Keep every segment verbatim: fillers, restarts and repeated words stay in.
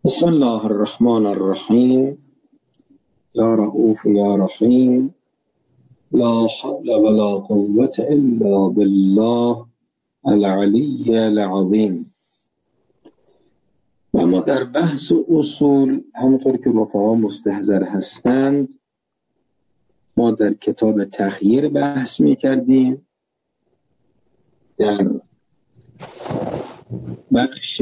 بسم الله الرحمن الرحیم. یا رؤوف یا رحیم. لا حول ولا قوة الا بالله العلی العظیم. و ما در بحث اصول همونطور که رفقا مستحضر هستند ما در کتاب تخییر بحث می کردیم. در بخش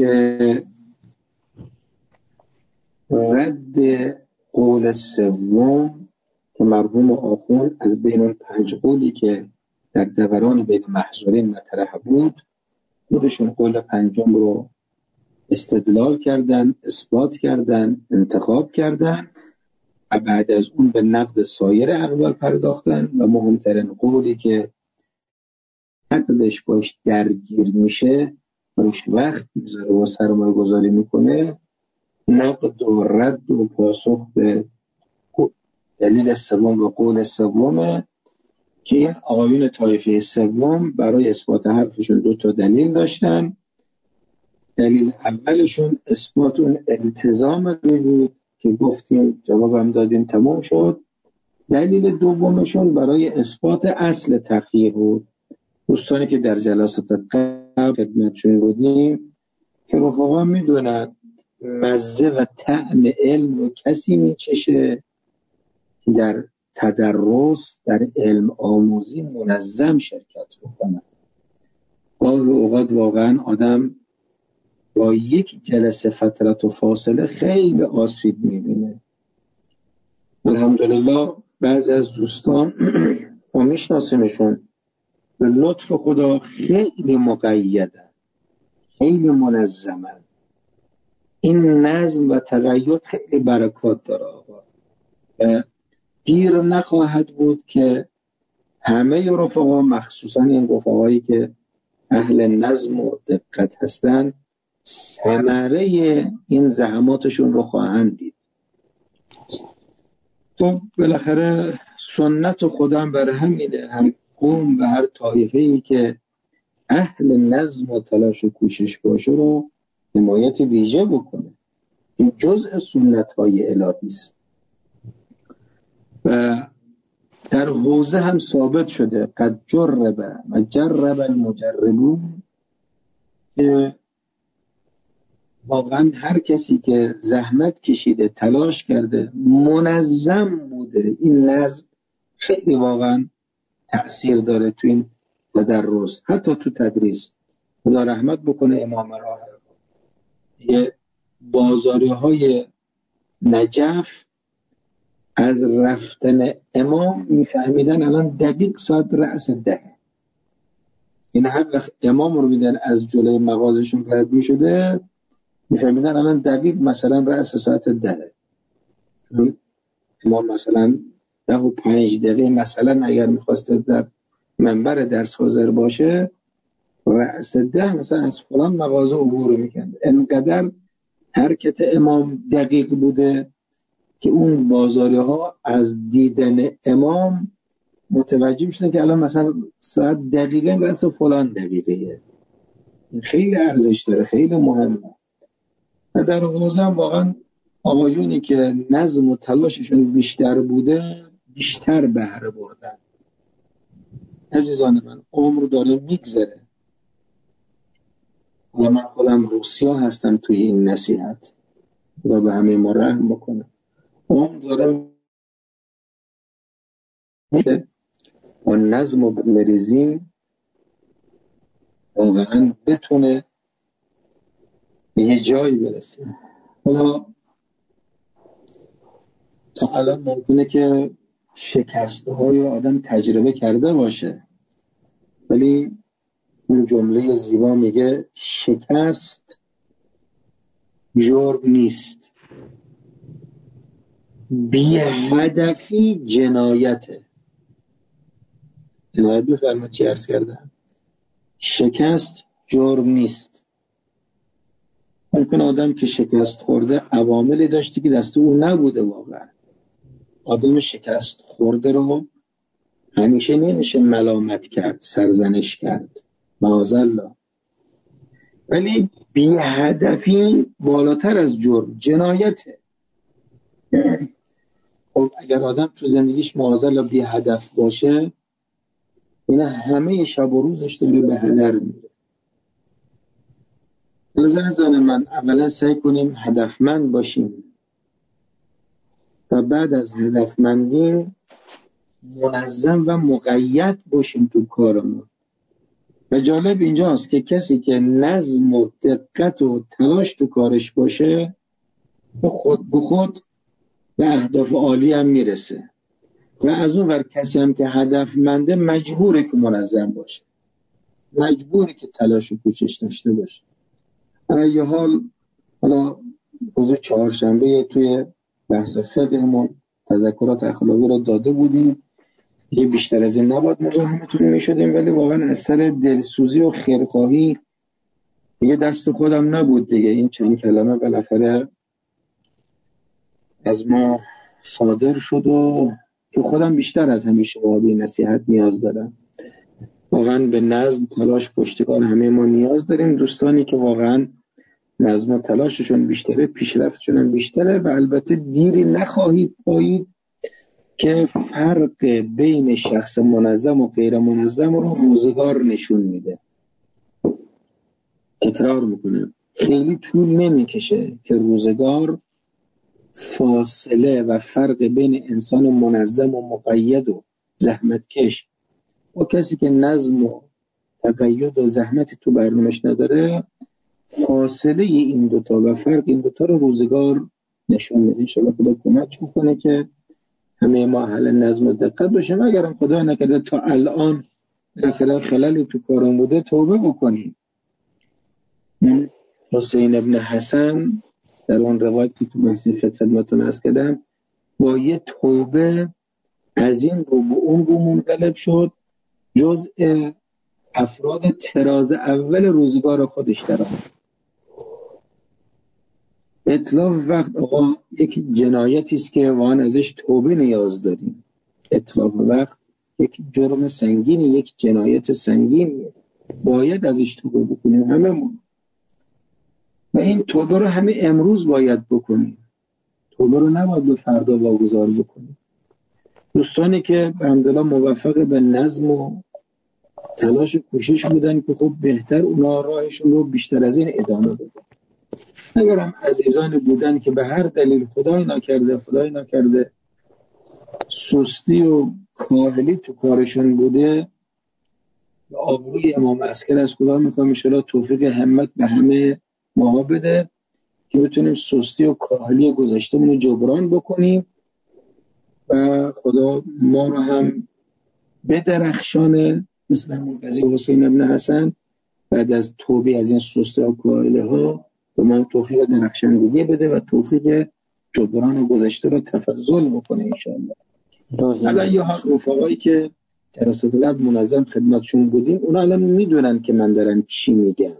رد قول سوم که مرحوم آخوند از بین اون پنج قولی که در دوران بین محضورین مطرح بود خودشون قول پنجم رو استدلال کردن، اثبات کردن، انتخاب کردن و بعد از اون به نقد سایر اقوال پرداختن و مهمترین قولی که نقدش باش درگیر میشه باش وقت میذاره و سرمایه گذاری میکنه نقد و رد و پاسخ به دلیل سوم و قول سومه که این آقایون طایفه سوم برای اثبات حرفشون دو تا دلیل داشتن. دلیل اولشون اثبات اون التزام بود که گفتیم جوابم دادیم تمام شد. دلیل دومشون برای اثبات اصل تخییر بود. دوستانی که در جلسات قبل خدمتشون بودیم که رفقا میدونن مزه و طعم علم رو کسی میچشه که در تدرس در علم آموزی منظم شرکت بکنه. گاهی اوقات واقعا آدم با یک جلسه فترت و فاصله خیلی آسیب میبینه. الحمدلله بعضی از دوستان ما میشناسیمشون به لطف خدا خیلی مقیدن، خیلی منظمن. این نظم و تقید خیلی برکات داره آقا. دیر نخواهد بود که همه رفقا مخصوصا این رفقایی که اهل نظم و دقت هستن ثمره این زحماتشون رو خواهند دید. خب بالاخره سنت خدا بر همینه، هر قوم و هر طایفه‌ای که اهل نظم و تلاش و کوشش باشه رو حمایت ویژه بکنه. این جزء سنت‌های الهی است و در حوزه هم ثابت شده قد جرب و جرب المجربون که واقعا هر کسی که زحمت کشیده تلاش کرده منظم بوده این نظم خیلی واقعا تأثیر داره تو این تدرس حتی تو تدریس. خدا رحمت بکنه امام راهب یه بازاری های نجف از رفتن امام میفهمیدن الان دقیق ساعت رأس ده. این هر وقت امام رو میدن از جلوی مغازشون رد میشده میفهمیدن الان دقیق مثلا رأس ساعت ده. امام مثلا ده و پنج دقیقه مثلا اگر میخواسته در منبر درس حاضر باشه رأس ده مثلا از فلان مغازه عبور میکنه. انقدر حرکت امام دقیق بوده که اون بازاری ها از دیدن امام متوجه شدن که الان مثلا ساعت دقیقاً رأس فلان دقیقه. این خیلی ارزش داره، خیلی مهمه. و در حوزه هم واقعا آقایونی که نظم و تلاششون بیشتر بوده بیشتر بهره بردن. عزیزان من عمر داره میگذره و من خودم روسیا هستم توی این نصیحت و به همه ما رحم بکنه. عمر داره میده و نظم و مریزیم واقعا بتونه به یه جایی برسه. حالا تا الان ممکنه که شکسته های آدم تجربه کرده باشه ولی اون جمله زیبا میگه شکست جرم نیست، بی هدفی جنایته. جنایت بفرمایید چی عرض کردم؟ شکست جرم نیست. ممکن آدم که شکست خورده عواملی داشتی که دست او نبوده. واقعا آدم شکست خورده رو همیشه نمیشه ملامت کرد، سرزنش کرد، معاذالله. ولی بی هدفی بالاتر از جرم، جنایته. خب اگر آدم تو زندگیش معاذالله بی هدف باشه، اینا همه شب و روزش داره به هدر میره. لذا من اولا سعی کنیم هدفمند باشیم و بعد از هدفمندی منظم و مقید باشیم تو کارمون. و جالب اینجاست که کسی که نظم و دقت و تلاش تو کارش باشه به خود به خود به اهداف عالی هم میرسه. و از اون ور کسی هم که هدفمنده مجبوره که منظم باشه، مجبوره که تلاش و کوشش داشته باشه. یه حال حالا روز چهارشنبه توی بحث فقهمون تذکرات اخلاقی رو داده بودیم، یه بیشتر از این نباید مزاحمتون میشدیم، ولی واقعا از سر دلسوزی و خیرخواهی دیگه دست خودم نبود دیگه. این چند کلمه بالاخره از ما صادر شد و که خودم بیشتر از همیشه واقعی نصیحت نیاز دارم. واقعا به نظم، تلاش، پشتکار همه ما نیاز داریم. دوستانی که واقعا نظم و تلاششون بیشتره، پیشرفتشون هم بیشتره و البته دیری نخواهید پایید که فرق بین شخص منظم و غیر منظم رو روزگار نشون میده. تکرار میکنم، خیلی طول نمیکشه که روزگار فاصله و فرق بین انسان منظم و مقید و زحمتکش و کسی که نظم و تقید و زحمتی تو برنامه‌اش نداره، فاصله این دوتا و فرق این دوتا رو روزگار نشون میده. انشاءالله خدا کمک میکنه که همه ما اهل نظم و دقت باشیم. اگرم خدا نکرده تا الان بالاخره خلالی تو کارم بوده، توبه بکنیم. من حسین ابن حسن در اون روایت که تو بحث فقه خدمتتون عرض کردم، با یه توبه از این رو به اون رو منقلب شد، جزء افراد تراز اول روزگار خودش در آمد. اتلاف وقت آقا یک جنایتی است که واقعا ازش توبه نیاز داریم. اتلاف وقت یک جرم سنگینی، یک جنایت سنگینیه، باید ازش توبه بکنیم هممون. و این توبه رو همه امروز باید بکنیم، توبه رو نباید به فردا واگذار بکنیم. دوستانی که الحمدلله موفق به نظم و تلاش و کوشش بودن که خب بهتر اونا راهشون رو بیشتر از این ادامه بدن. اگر هم عزیزانی بودن که به هر دلیل خدای نکرده خدای نکرده سستی و کاهلی تو کارشون بوده، آبروی امام عسکر از خدا میخوام انشاءالله توفیق همت به همه ما بده که بتونیم سستی و کاهلی گذشته‌مون رو جبران بکنیم و خدا ما رو هم بدرخشانه مثل همون قضیه حسین ابن حسن بعد از توبه از این سستی و کاهلی ها به ما توفیق درخشندگی بده و توفیق جبران گذشته رو تفضل بکنه انشاءالله. الان یه ها رفقایی که جلسات لب منظم خدمتشون بودیم، اونا الان میدونن که من دارم چی میگم.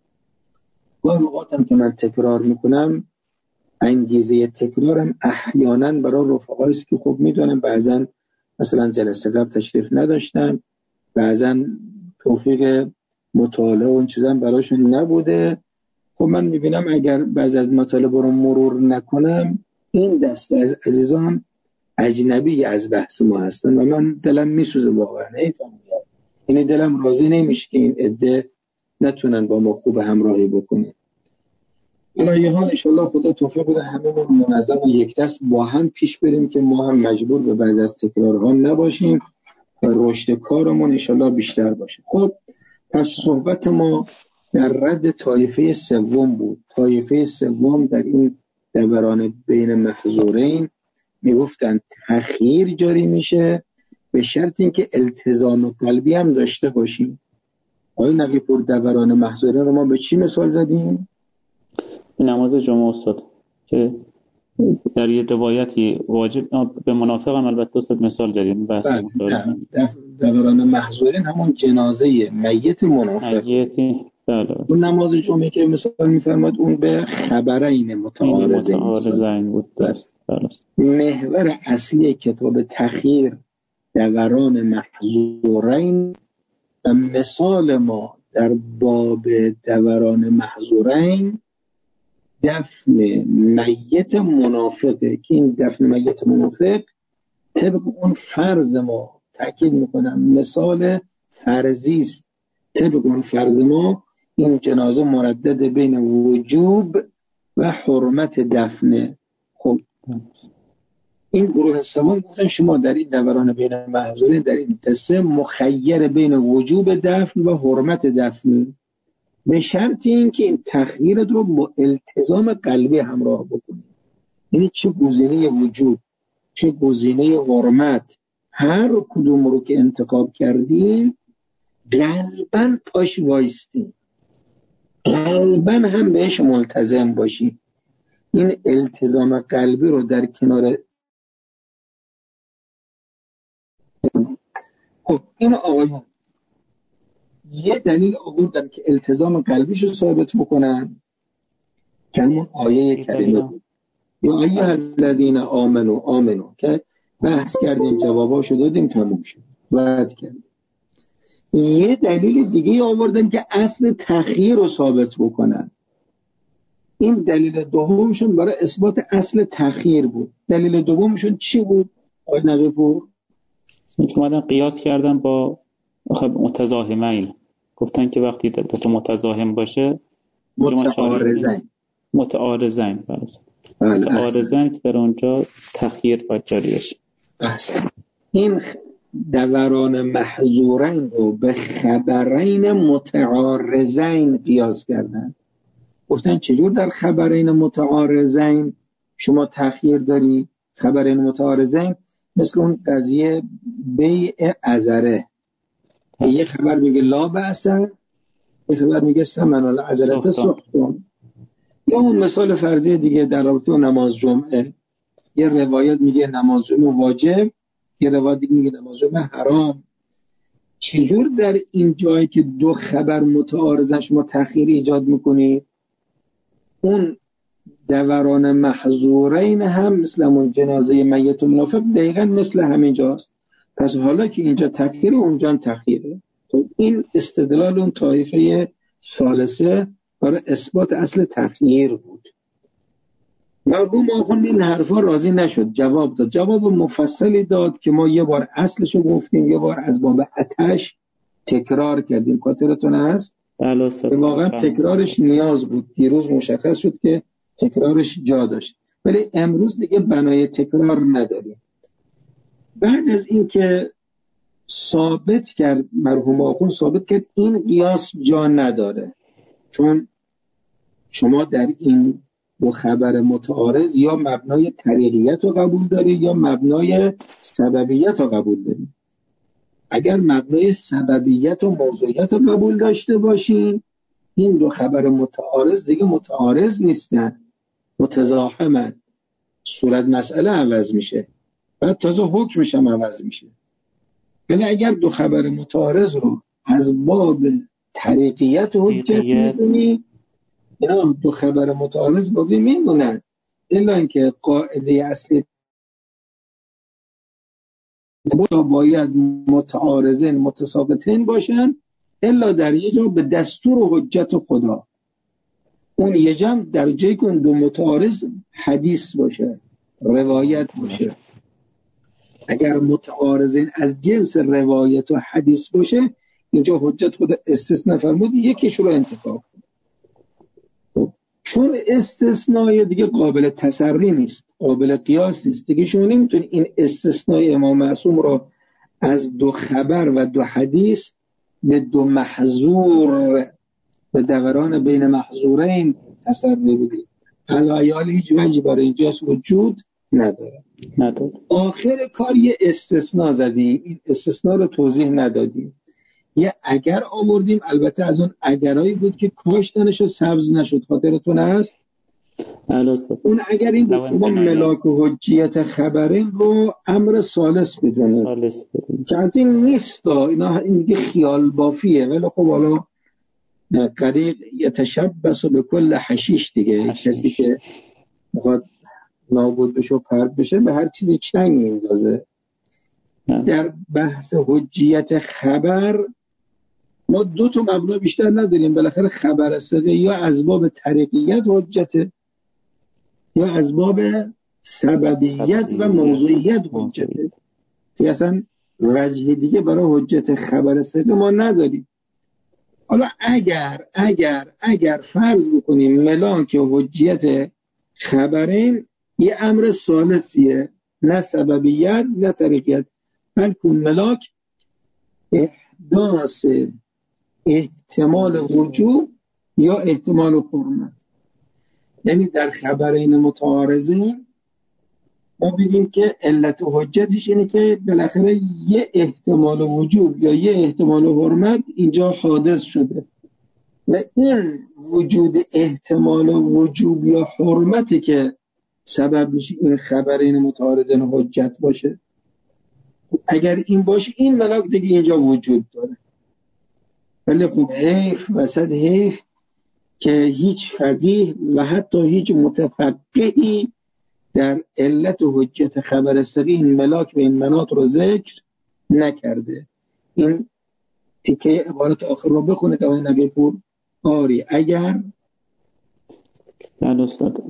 گاهی اوقاتم که من تکرار میکنم، انگیزه تکرارم احیانا برای رفقایی است که خب میدونم بعضن مثلا جلسه قبل تشریف نداشتن، بعضن توفیق مطالعه و این چیزا براشون نبوده. خب من میبینم اگر بعضی از مطالب رو مرور نکنم، این دسته از عزیزان اجنبی از بحث ما هستن و من دلم میسوزه واقعا. نمیفهمم، یعنی دلم راضی نمیشه که این عده نتونن با ما خوب همراهی بکنن. الان یه حال انشالله خدا توفیق بده همه ما منظم و یک دست با هم پیش بریم که ما هم مجبور به بعضی از تکرارها نباشیم و رشد کارمون انشالله بیشتر باشه. خب پس صحبت ما در رد طایفه سوم بود. طایفه سوم در این دوران بین محظورین میگفتن تأخیر جاری میشه به شرط اینکه التزام قلبی هم داشته باشیم. آقای نقی‌پور دوران محظورین رو ما به چی مثال زدیم؟ نماز جمعه استاد که در یه روایتی واجب به منافق هم البته استاد مثال زدیم. بس دوران محظورین همون جنازه میت منافق. میتی بله. اون نماز جمعه که مثال میفرماد اون به خبرین متعارضین متعارضین بود. درست. محور اصلی کتاب تأخیر دوران محظورین و مثال ما در باب دوران محظورین دفن میت منافقه که این دفن میت منافق طبق اون فرض ما، تأکید میکنم مثال فرضی است، طبق اون فرض ما این جنازه مردد بین وجوب و حرمت دفنه. خب این گروه سوم گفتن شما در این دوران بین محظورین در این قصه مخیر بین وجوب دفن و حرمت دفن، به شرط این که این تخییرت رو با التزام قلبی همراه بکنید. یعنی چه گزینه وجوب چه گزینه حرمت، هر کدوم رو که انتخاب کردی قلباً پاش وایستی، قلباً هم بهش ملتزم باشی. این التزام قلبی رو در کنار خب این آقایون یه دلیل آوردن که التزام قلبیش رو ثابت بکنن که همون آیه کریمه بود، یا ایها الذین آمنو آمنو که بحث کردیم جواباشو دادیم تموم شد رد کردیم. یه دلیل دیگه آوردن که اصل تخییر رو ثابت بکنن. این دلیل دومشون برای اثبات اصل تخییر بود. دلیل دومشون چی بود؟ آقای نقی‌پور اومدن قیاس کردن با متزاحمین، گفتن که وقتی دو تا متزاحم باشه متعارضین متعارضین متعارضین که در اونجا تخییر باید جاری بشه. احسن. این دوران محظورین رو به خبرین متعارضین قیاس کردن. گفتن چجور در خبرین متعارضین شما تخییر داری؟ خبرین متعارضین مثل اون قضیه بیع عذره، یه خبر میگه لا بأسه، یه خبر میگه ثمن العذرة سقطون. یا اون مثال فرضی دیگه در رابطه با نماز جمعه، یه روایت میگه نماز جمعه واجب، یه روایت دیگه میگه نماز جمعه حرام. چجور در این جایی که دو خبر متعارضن شما تخییر ایجاد میکنی؟ اون دوران محظورین هم مثل همون جنازه میت منافق دقیقا مثل همین جاست. پس حالا که اینجا تخییره اونجا هم تخییره. خب این استدلال اون طایفه ثالثه برای اثبات اصل تخییر بود. مرحوم آخوند این حرفا راضی نشد، جواب داد، جواب مفصلی داد که ما یه بار اصلشو گفتیم، یه بار از باب آتش تکرار کردیم، خاطرتون هست؟ بله. واقعا تکرارش نیاز بود، دیروز مشخص شد که تکرارش جا داشت، ولی امروز دیگه بنای تکرار نداریم. بعد از این که ثابت کرد مرحوم آخوند ثابت کرد این قیاس جا نداره، چون شما در این دو خبر متعارض یا مبنای طریقیت رو قبول داری یا مبنای سببیت رو قبول داری. اگر مبنای سببیت و موضوعیت رو قبول داشته باشین این دو خبر متعارض دیگه متعارض نیستن، متزاحمن، صورت مسئله عوض میشه، بعد تازه حکمش هم عوض میشه. ولی اگر دو خبر متعارض رو از باب طریقیت و حجت میدونی، اینا دو خبر متعارض باقی میمونن، الا اینکه قاعده اصلی باید متعارضین متساقطین باشن، الا در یه جا به دستور و حجت خدا. اون یه جمع در جایی که اون دو متعارض حدیث باشه، روایت باشه. اگر متعارضین از جنس روایت و حدیث باشه اینجا حجت خدا استثناء فرمود، یکیش رو انتخاب. خب چون استثناء دیگه قابل تسری نیست، قابل قیاس نیست دیگه، شما نمیتونی این استثناء امام معصوم رو از دو خبر و دو حدیث به دو محظور به دوران بین محظورین تسری بدی. علایال هیچ وجه برای اینجاست وجود نداره. نداره. آخر کار یه استثناء زدیم، این استثناء رو توضیح ندادیم، یه اگر آوردیم، البته از اون اگرایی بود که کاشتنش سبز نشد، خاطرتون هست؟ اون اگر این بود که ما ملاک و حجیت خبرین رو امر ثالث بدونه که این نیست، اینا این دیگه خیال بافیه، ولی خب حالا قریق یتشبس به کل حشیش دیگه، حشیش. کسی که میخواد نابود بشه و پرد بشه به هر چیزی چنگ میندازه. در بحث حجیت خبر ما دو تا مبنا بیشتر نداریم. بالاخره خبر ثقه یا از باب طریقیت حجته یا از باب سببیت و موضوعیت حجته. که اصلا وجه دیگه برای حجت خبر ثقه ما نداریم. حالا اگر اگر اگر فرض بکنیم ملاک حجیت خبرین یه امر ثالثیه، نه سببیت نه طریقیت، بلکه ملاک احداث احتمال وجوب یا احتمال حرمت. یعنی در خبرین متعارضین ما بگیم که علت و حجتش اینه که بالاخره یه احتمال وجوب یا یه احتمال حرمت اینجا حادث شده و این وجود احتمال وجوب یا حرمتی که سبب میشه این خبرین متعارضین حجت باشه. اگر این باشه این ملاک دیگه اینجا وجود داره. ولی خب حیف وسط حیف که هیچ فقیه و حتی هیچ متفقهی در علت و حجت خبر ثقه این ملاک و این مناط رو ذکر نکرده. این تیکه عبارت آخر رو بخونید آقای نبی پور. آری اگر بله استاد.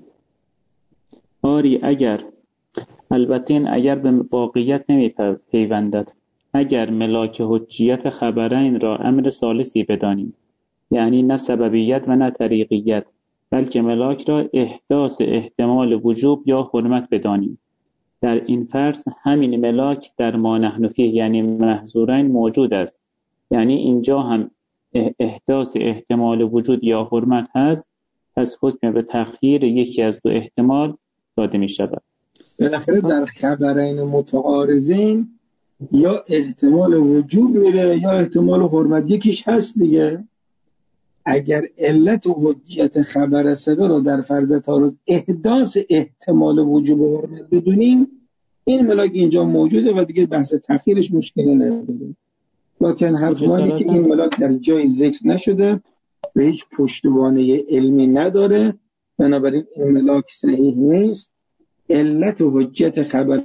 آری اگر، البته این اگر به واقعیت نمی پیوندد. اگر ملاک حجیت خبرین را امر ثالثی بدانیم، یعنی نه سببیت و نه طریقیت، بلکه ملاک را احداث احتمال وجوب یا حرمت بدانیم، در این فرض همین ملاک در ما نحن فیه یعنی محظورین موجود است. یعنی اینجا هم احداث احتمال وجود یا حرمت هست، پس حکم به تخییر یکی از دو احتمال داده می شود. بالاخره در خبرین متعارضین یا احتمال وجوب میره یا احتمال حرمت، یکیش هست دیگه. اگر علت و حجیت خبر ثقه رو در فرض تعارض احداث احتمال وجوب و حرمت بدونیم، این ملاک اینجا موجوده و دیگه بحث تخییرش مشکلی نداره. لکن حرف ما اینه که این ملاک در جای ذکر نشده و هیچ پشتوانه علمی نداره، بنابراین این ملاک صحیح نیست. علت و حجیت خبر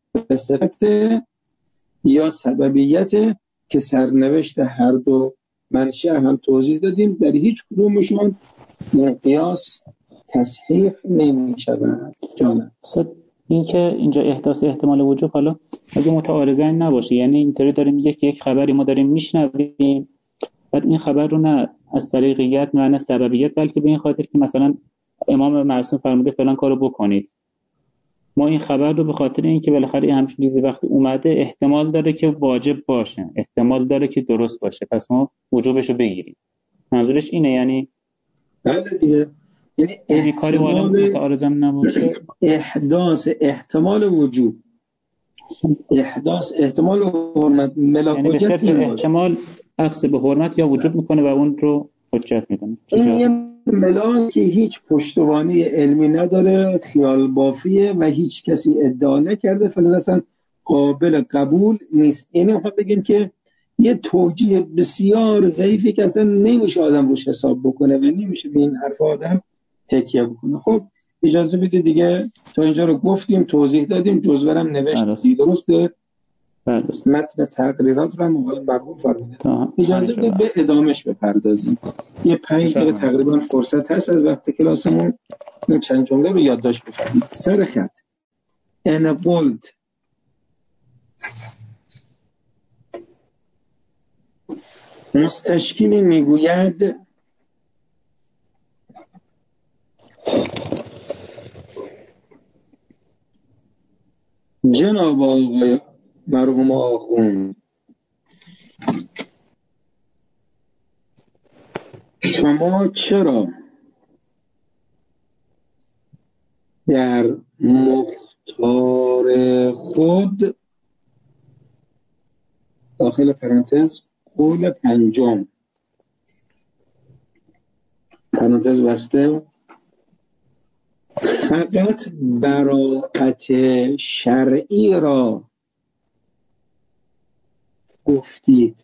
ثقه یا سببیت که سرنوشت هر دو منشأ هم توضیح دادیم، در هیچ کدومشون قیاس تصحیح نمی شود. جانم این که اینجا احداث احتمال وجود، حالا اگه متعارضین نباشه، یعنی اینطوری داریم یک یک خبری ما داریم میشنویم، بعد این خبر رو نه از طریقیت نه از سببیت، بلکه به این خاطر که مثلا امام معصوم فرموده فلان کارو بکنید، ما این خبر رو به خاطر اینکه بالاخره همچین چیزی وقتی اومده احتمال داره که واجب باشه، احتمال داره که درست باشه، پس ما وجوبش رو بگیریم. منظورش اینه یعنی بله دیگه، یعنی احتمال نباشه. احداث احتمال وجوب، احداث احتمال حرمت ملاک یعنی حجت به صرف احتمال اخذ به حرمت یا وجود میکنه و اون رو حجت میکنه. این یه ملاک که هیچ پشتوانه علمی نداره، خیال بافیه و هیچ کسی ادعا نکرده، فلذا اصلا قابل قبول نیست. یعنی ما بگیم که یه توجیه بسیار ضعیفی که اصلا نمیشه آدم روش حساب بکنه و نمیشه به این حرف آدم تکیه بکنه. خب اجازه بده دیگه، تا اینجا رو گفتیم، توضیح دادیم، جزورم نوشتیم. درسته؟ درسته. متن تقریرات رو هم آقای مرحوم فرمودن. اجازه بده به ادامش بپردازیم. یه پنج دقیقه تقریبا فرصت هست از وقت کلاسمون. این چند جمله رو یادداشت بفرمایید. سر خط. ان قلت مستشکلی میگوید جناب آقای مرحوم آخوند، شما چرا در مختار خود داخل پرانتز قول پنجم پرانتز بسته فقط براءت شرعی را گفتید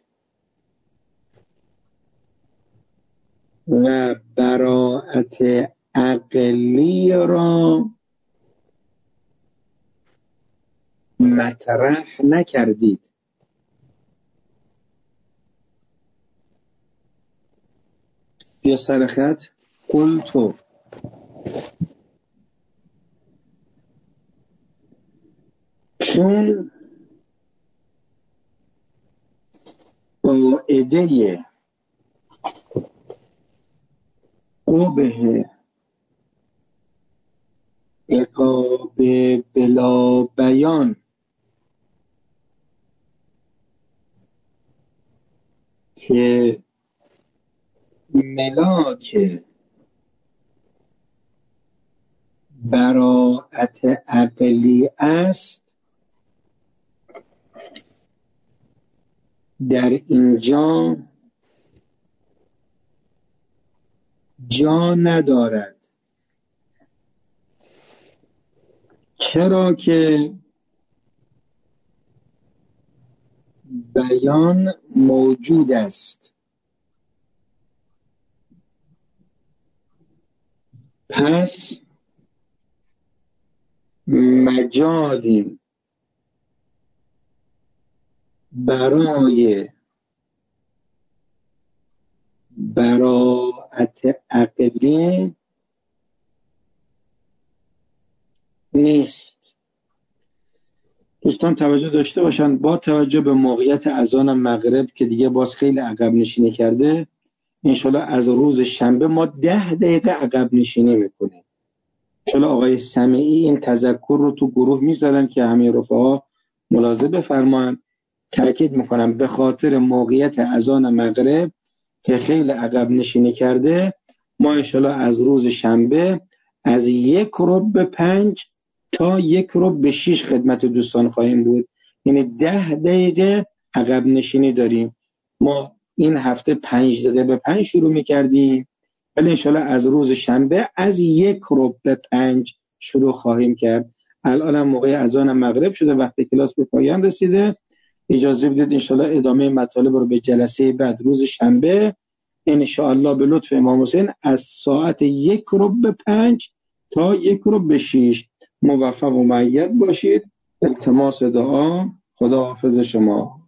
و براءت عقلی را مطرح نکردید. بیا سر خط. قلتو چون قاعده قبه عقاب بلا بیان که ملاک براءت عقلی است، در اینجا جا ندارد، چرا که بیان موجود است. پس مجالی برای براءت عقلی نیست. دوستان توجه داشته باشن، با توجه به موقعیت اذان مغرب که دیگه باز خیلی عقب نشینی کرده، انشالله از روز شنبه ما ده دقیقه عقب نشینی میکنیم. انشالله آقای سمیعی این تذکر رو تو گروه میذارن که همه رفقا ملاحظه بفرمایند. تأکید میکنم به خاطر موقعیت اذان مغرب که خیلی عقب نشینی کرده، ما انشالله از روز شنبه از یک ربع به پنج تا یک ربع به شیش خدمت دوستان خواهیم بود، یعنی ده دقیقه عقب نشینی داریم. ما این هفته پنج دقیقه به پنج شروع میکردیم، ولی انشالله از روز شنبه از یک ربع به پنج شروع خواهیم کرد. الان هم موقع اذان مغرب شده، وقت کلاس به پایان رسیده. اجازه بدید انشالله ادامه مطالب رو به جلسه بعد روز شنبه انشالله به لطف امام حسین از ساعت یک ربع به پنج تا یک ربع به شیش. موفق و مؤید باشید. التماس دعا. خدا حافظ شما.